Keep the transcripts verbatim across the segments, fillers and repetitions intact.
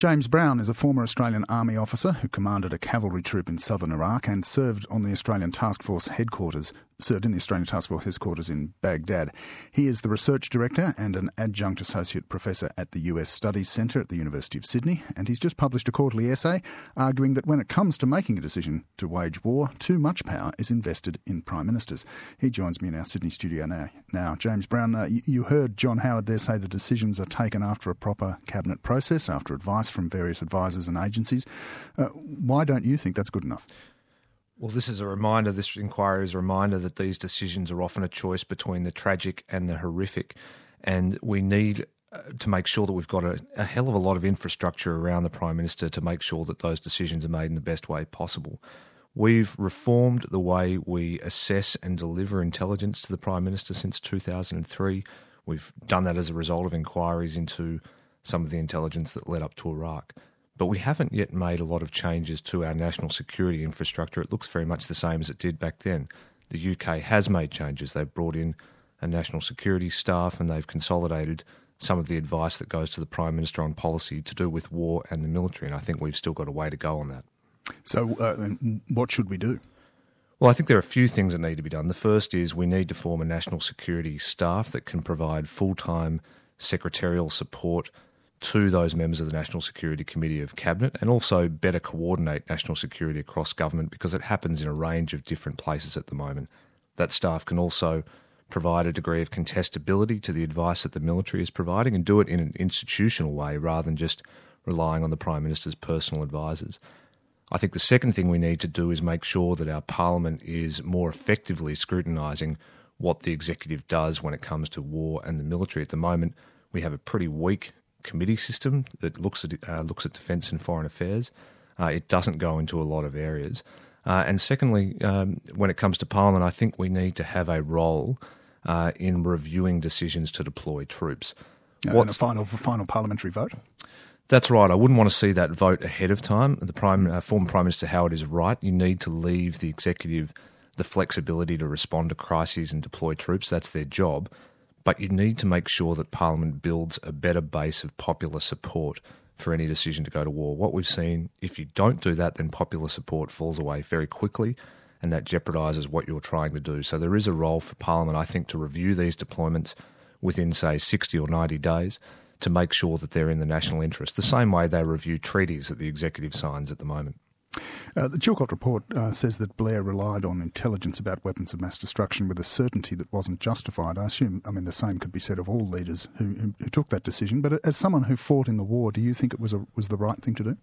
James Brown is a former Australian Army officer who commanded a cavalry troop in southern Iraq and served on the Australian Task Force headquarters, served in the Australian Task Force headquarters in Baghdad. He is the research director and an adjunct associate professor at the U S Studies Centre at the University of Sydney, and he's just published a quarterly essay arguing that when it comes to making a decision to wage war, too much power is invested in prime ministers. He joins me in our Sydney studio now. Now, James Brown, uh, you, you heard John Howard there say the decisions are taken after a proper cabinet process, after advice from various advisors and agencies. Uh, why don't you think that's good enough? Well, this is a reminder, this inquiry is a reminder that these decisions are often a choice between the tragic and the horrific, and we need uh, to make sure that we've got a, a hell of a lot of infrastructure around the Prime Minister to make sure that those decisions are made in the best way possible. We've reformed the way we assess and deliver intelligence to the Prime Minister since two thousand three. We've done that as a result of inquiries into some of the intelligence that led up to Iraq. But we haven't yet made a lot of changes to our national security infrastructure. It looks very much the same as it did back then. The U K has made changes. They've brought in a national security staff and they've consolidated some of the advice that goes to the Prime Minister on policy to do with war and the military, and I think we've still got a way to go on that. So uh, what should we do? Well, I think there are a few things that need to be done. The first is we need to form a national security staff that can provide full-time secretarial support to those members of the National Security Committee of Cabinet, and also better coordinate national security across government, because it happens in a range of different places at the moment. That staff can also provide a degree of contestability to the advice that the military is providing, and do it in an institutional way rather than just relying on the Prime Minister's personal advisors. I think the second thing we need to do is make sure that our Parliament is more effectively scrutinising what the executive does when it comes to war and the military. At the moment, we have a pretty weak committee system that looks at uh, looks at defence and foreign affairs. Uh, it doesn't go into a lot of areas. Uh, and secondly, um, when it comes to Parliament, I think we need to have a role uh, in reviewing decisions to deploy troops. Uh, and a final final parliamentary vote? That's right. I wouldn't want to see that vote ahead of time. The Prime, uh, former Prime Minister Howard is right. You need to leave the executive the flexibility to respond to crises and deploy troops. That's their job. But you need to make sure that Parliament builds a better base of popular support for any decision to go to war. What we've seen, if you don't do that, then popular support falls away very quickly, and that jeopardises what you're trying to do. So there is a role for Parliament, I think, to review these deployments within, say, sixty or ninety days to make sure that they're in the national interest, the same way they review treaties that the executive signs at the moment. Uh, the Chilcot report uh, says that Blair relied on intelligence about weapons of mass destruction with a certainty that wasn't justified. I assume, I mean, the same could be said of all leaders who, who, who took that decision. But as someone who fought in the war, do you think it was a, was the right thing to do?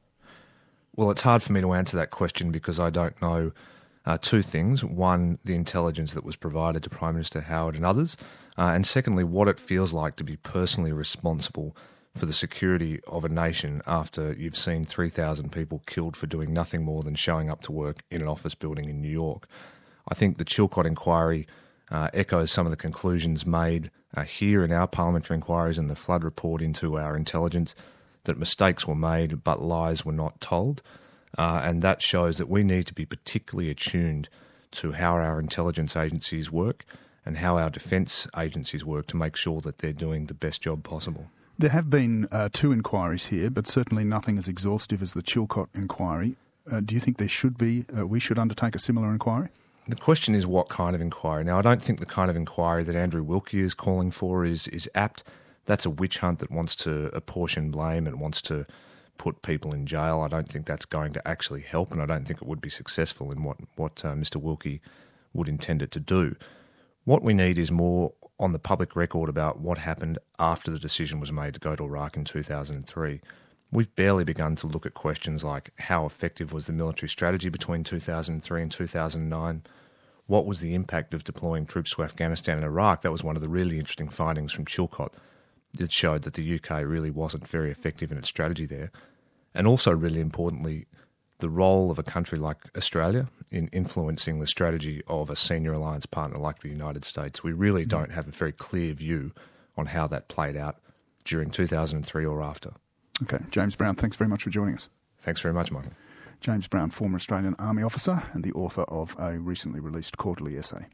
Well, it's hard for me to answer that question because I don't know uh, two things. One, the intelligence that was provided to Prime Minister Howard and others. Uh, and secondly, what it feels like to be personally responsible for the security of a nation after you've seen three thousand people killed for doing nothing more than showing up to work in an office building in New York. I think the Chilcot inquiry uh, echoes some of the conclusions made uh, here in our parliamentary inquiries and the Flood report into our intelligence, that mistakes were made but lies were not told. Uh, and that shows that we need to be particularly attuned to how our intelligence agencies work and how our defence agencies work to make sure that they're doing the best job possible. There have been uh, two inquiries here, but certainly nothing as exhaustive as the Chilcot inquiry. Uh, do you think there should be, uh, we should undertake a similar inquiry? The question is what kind of inquiry. Now, I don't think the kind of inquiry that Andrew Wilkie is calling for is, is apt. That's a witch hunt that wants to apportion blame and wants to put people in jail. I don't think that's going to actually help, and I don't think it would be successful in what, what uh, Mister Wilkie would intend it to do. What we need is more on the public record about what happened after the decision was made to go to Iraq in two thousand three. We've barely begun to look at questions like how effective was the military strategy between two thousand three and two thousand nine? What was the impact of deploying troops to Afghanistan and Iraq? That was one of the really interesting findings from Chilcot. It showed that the U K really wasn't very effective in its strategy there. And also, really importantly, the role of a country like Australia in influencing the strategy of a senior alliance partner like the United States. We really don't have a very clear view on how that played out during two thousand three or after. Okay. James Brown, thanks very much for joining us. Thanks very much, Michael. James Brown, former Australian Army officer and the author of a recently released quarterly essay.